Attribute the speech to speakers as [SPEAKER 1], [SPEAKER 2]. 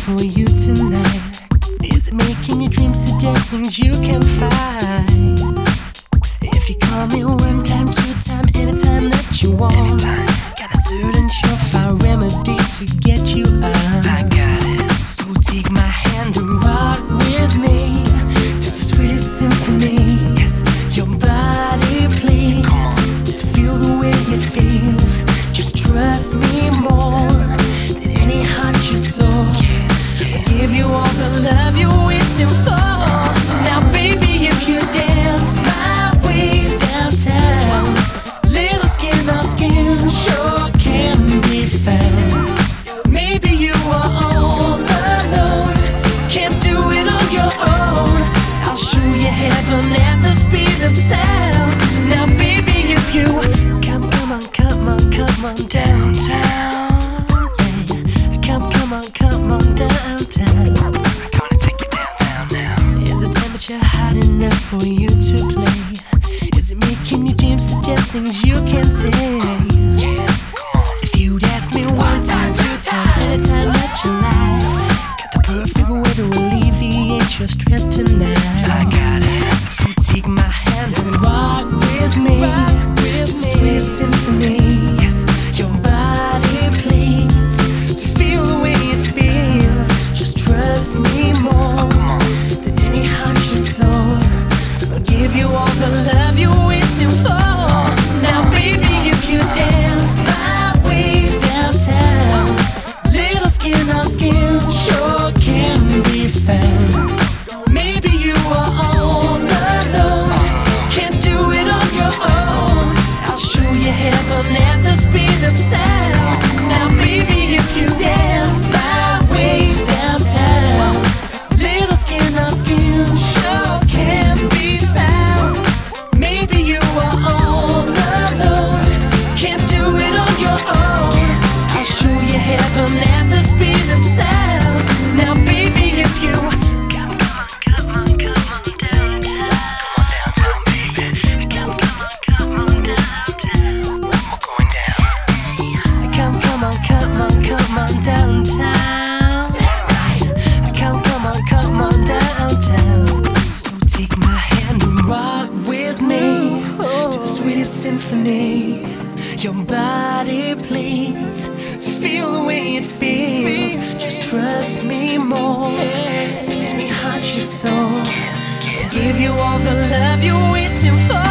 [SPEAKER 1] for you tonight? Is it making your dreams suggest things you can find? If you call me one time, two time, anytime that you want, got a certain surefire remedy to get you up. I got it. So take my hand and rock with me to the sweetest symphony. Yes, your body please to feel the way it feels. Just trust me more than any heart you saw. I'll give you all the love you're waiting for. Now baby, if you dance my way downtown, little skin on skin sure can be found. Maybe you are all alone, can't do it on your own. I'll show you heaven at the speed of sound. Now baby, if you come on downtown. Come on downtown. I'm gonna take you downtown now. Is the temperature hot enough for you to play? Is it making your dreams suggest things you can't say? If you'd ask me one time, two time, anytime that you like, got the perfect way to alleviate your stress tonight. I got it. So take my hand and rock with me to the sweet symphony. Yes, your body please to feel the way it feels. Just trust me more than any hunch you saw. I'll give you all the love you're waiting for. Now baby, if you dance my way downtown, little skin on skin sure can be found. Maybe you are all alone, can't do it on your own. I'll show you heaven at the speed of sound. Now baby, if you dance my way downtown, little skin on skin sure can be found. Maybe you are all alone, can't do it on your own. I'll show you heaven at the speed of sound. Now baby, if you come on downtown. Come on downtown, baby. Come on downtown. We're going down. Come on downtown. Come on downtown. So take my hand and rock with me to the sweetest symphony. Your body pleads to feel the way it feels. Just trust me more than any heart you saw. I'll give you all the love you're waiting for.